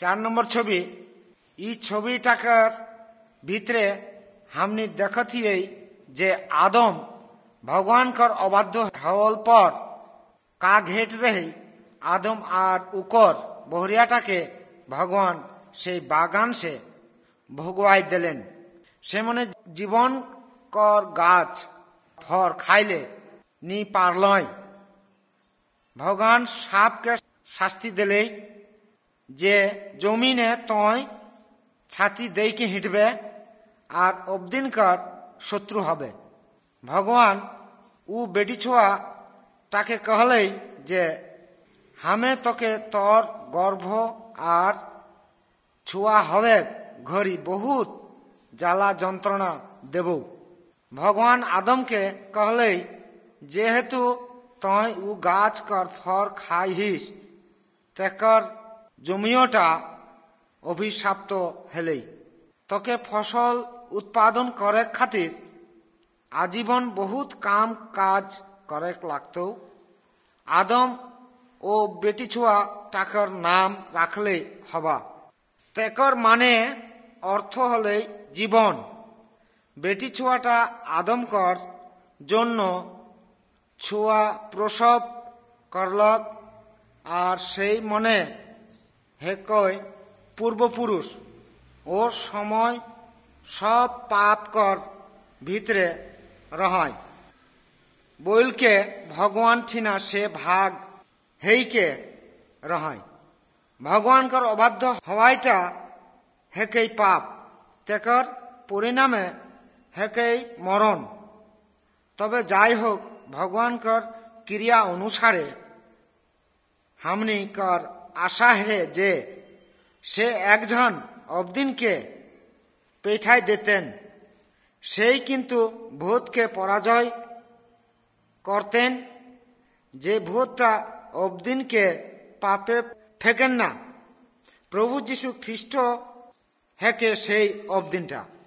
4 নম্বর ছবি ই ছবিটাকার ভিতরে हमने देखती है जे आदम भगवान कर अबाध्य हवल पर का घेट रही आदम आर उकर बहरियाटाके भगवान से बागान से भगवाई दिलेन से मने जीवन कर गाछ फर खाइले नी पारलय भगवान साप के शास्ति दिले जे जमीने तय छाती दे के हिटबे আর অবদিনকার শত্রু হবে। ভগবান ও বেটি ছোয়া তাকে কহলেই যে হামে তোকে তোর গর্ভ আর ছোয়া হবে ঘড়ি বহুত জ্বালা যন্ত্রণা দেব। ভগবান আদমকে কহলেই যেহেতু তই ও গাছ কর ফর খাইহিস তেকর জমিওটা অভিশাপ্ত হেলেই তোকে ফসল उत्पादन करे खातिर आजीवन बहुत काम काज करे लागतो। आदम ओ बेटी छुआ टाकर नाम राखले हवा तेकर माने अर्थ हले जीवन। बेटी छुआटा आदम कर जोन्नो छुआ प्रसव करलक आर सेई मने हेकय पूर्वपुरुष ओ समय सब पाप कर भीतरे रहाय बोल के भगवान ठीना से भाग हेई के रहाय। भगवान कर अबाध्य हवाईटा हेकई पाप तेकर परिणामे हेकई मरण। तबे जाई होक भगवान कर क्रिया अनुसारे हमनी कर आशा है जे से एकजन अबदिन के पेठाई देतेन सेई किन्तु भूत के पराजय करतेन जे भूतटा अबदिन के पापे फेकेन ना प्रभु जीशु ख्रिस्ट हेके सेई अबदिनटा।